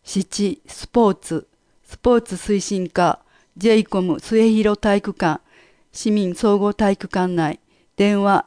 7、スポーツ推進課、j コム末広体育館、市民総合体育館内、電話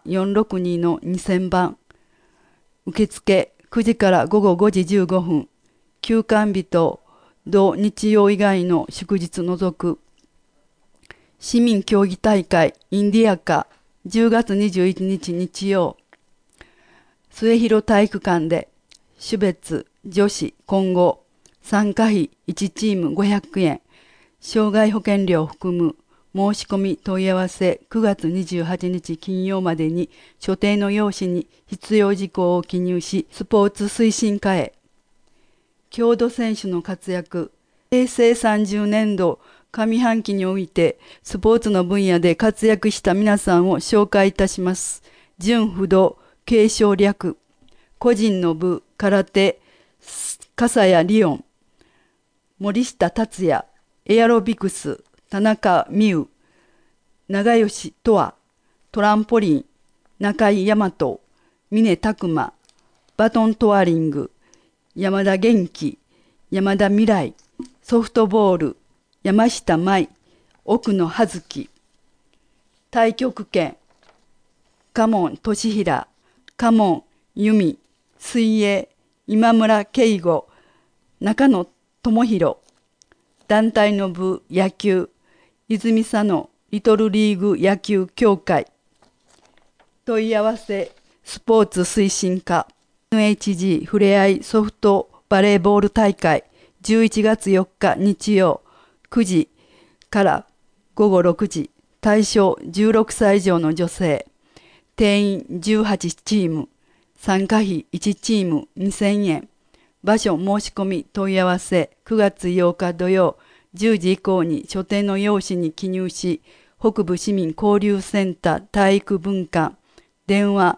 462-2000番。受付9時から午後5時15分。休館日と同日曜以外の祝日除く。市民競技大会インディアカ10月21日日曜。末広体育館で種別女子混合参加費1チーム500円。障害保険料を含む申し込み問い合わせ9月28日金曜までに所定の用紙に必要事項を記入し、スポーツ推進課へ。郷土選手の活躍。平成30年度上半期においてスポーツの分野で活躍した皆さんを紹介いたします。準不動、継承略。個人の部、空手、笠谷リオン。森下達也。エアロビクス、田中美優、長吉とわ、トランポリン、中井大和、峰拓磨、バトントワリング、山田元気、山田未来、ソフトボール、山下舞、奥野葉月、太極拳、嘉門俊平、嘉門由美、水泳、今村圭吾、中野智弘、団体の部野球、泉佐野リトルリーグ野球協会。問い合わせ、スポーツ推進課、NHG ふれあいソフトバレーボール大会、11月4日日曜、9時から午後6時、対象16歳以上の女性、定員18チーム、参加費1チーム2000円。場所申し込み問い合わせ9月8日土曜10時以降に所定の用紙に記入し、北部市民交流センター体育文館、電話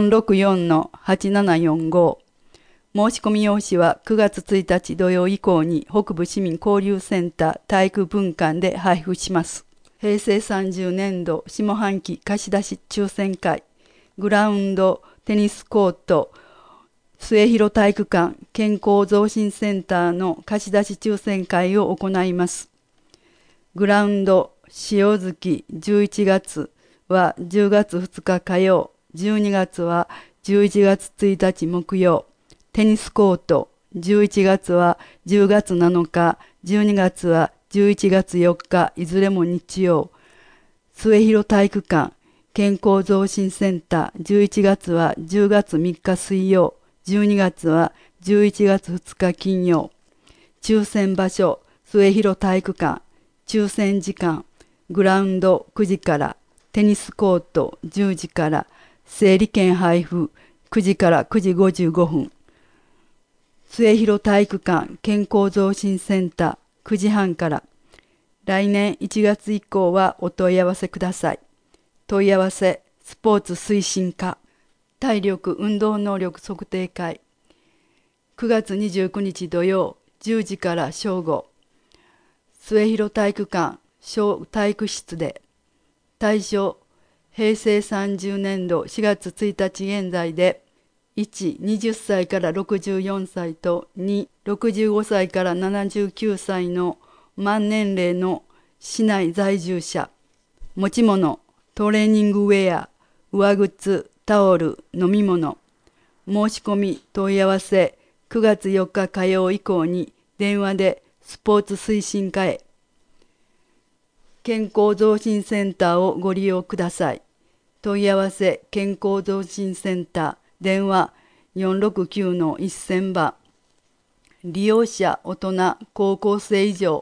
464-8745。申し込み用紙は9月1日土曜以降に北部市民交流センター体育文館で配布します。平成30年度下半期貸し出し抽選会、グラウンド、テニスコート、末広体育館健康増進センターの貸し出し抽選会を行います。グラウンド塩月11月は10月2日火曜、12月は11月1日木曜。テニスコート11月は10月7日、12月は11月4日、いずれも日曜。末広体育館健康増進センター11月は10月3日水曜。12月は11月2日金曜。抽選場所、末広体育館。抽選時間、グラウンド9時から、テニスコート10時から、整理券配布9時から9時55分。末広体育館健康増進センター9時半から。来年1月以降はお問い合わせください。問い合わせ、スポーツ推進課。体力運動能力測定会9月29日土曜10時から正午末広体育館小体育室で対象平成30年度4月1日現在で1、20歳から64歳と2、65歳から79歳の満年齢の市内在住者持ち物トレーニングウェア上靴タオル、飲み物、申し込み、問い合わせ、9月4日火曜以降に電話でスポーツ推進課へ。健康増進センターをご利用ください。問い合わせ、健康増進センター、電話469-1000番。利用者、大人、高校生以上。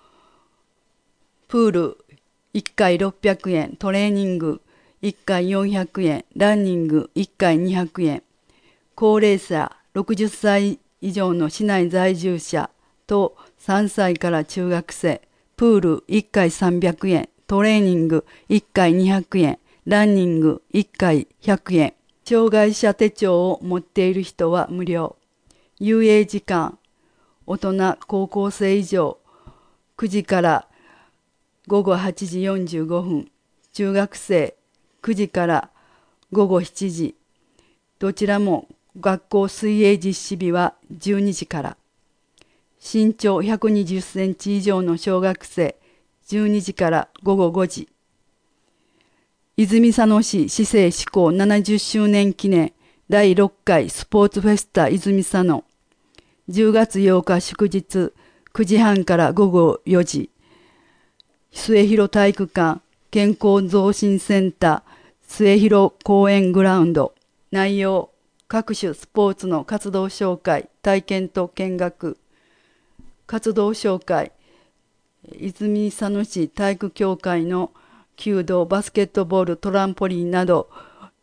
プール、1回600円、トレーニング、1回400円、ランニング1回200円。高齢者60歳以上の市内在住者と3歳から中学生、プール1回300円、トレーニング1回200円、ランニング1回100円。障害者手帳を持っている人は無料。遊泳時間、大人高校生以上、9時から午後8時45分、中学生9時から午後7時、どちらも学校水泳実施日は12時から。 身長120センチ以上の小学生、12時から午後5時。泉佐野市市政施行70周年記念第6回スポーツフェスタ泉佐野。10月8日祝日9時半から午後4時。末広体育館健康増進センター末広公園グラウンド。内容、各種スポーツの活動紹介、体験と見学。活動紹介、泉佐野市体育協会の弓道、バスケットボール、トランポリンなど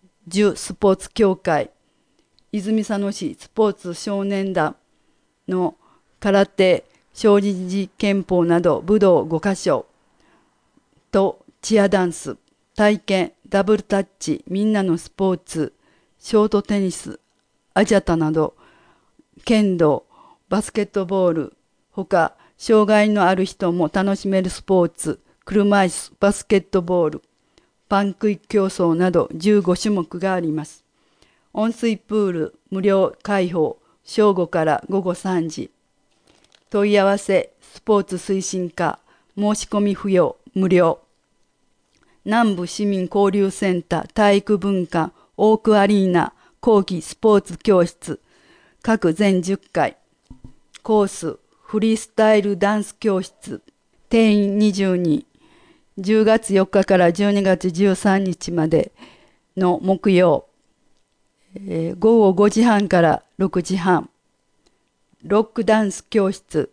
10スポーツ協会、泉佐野市スポーツ少年団の空手、小児拳法など武道5カ所とチアダンス、体験、ダブルタッチ、みんなのスポーツ、ショートテニス、アジャタなど剣道、バスケットボール、ほか障害のある人も楽しめるスポーツ、車椅子、バスケットボール、パン食い競争など15種目があります。温水プール無料開放、正午から午後3時。問い合わせ、スポーツ推進課、申し込み不要、無料。南部市民交流センター体育文館オークアリーナ後期スポーツ教室各全10回。コース、フリースタイルダンス教室、定員20人。10月4日から12月13日までの木曜、午後5時半から6時半。ロックダンス教室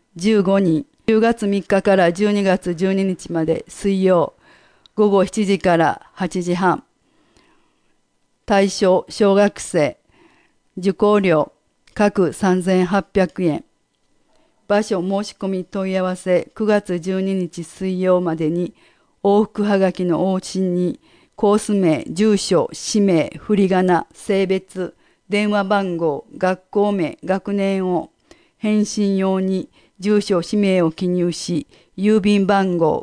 15人。10月3日から12月12日まで水曜、午後7時から8時半。対象小学生。受講料各3800円。場所申し込み問い合わせ9月12日水曜までに往復はがきの往診にコース名、住所、氏名、振り仮名、性別、電話番号、学校名、学年を返信用に住所、氏名を記入し、郵便番号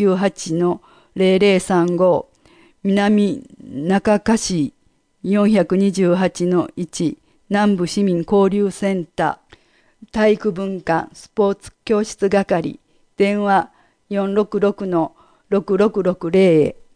598-0035 南中華市428-1南部市民交流センター体育文館スポーツ教室係電話466-6660へ。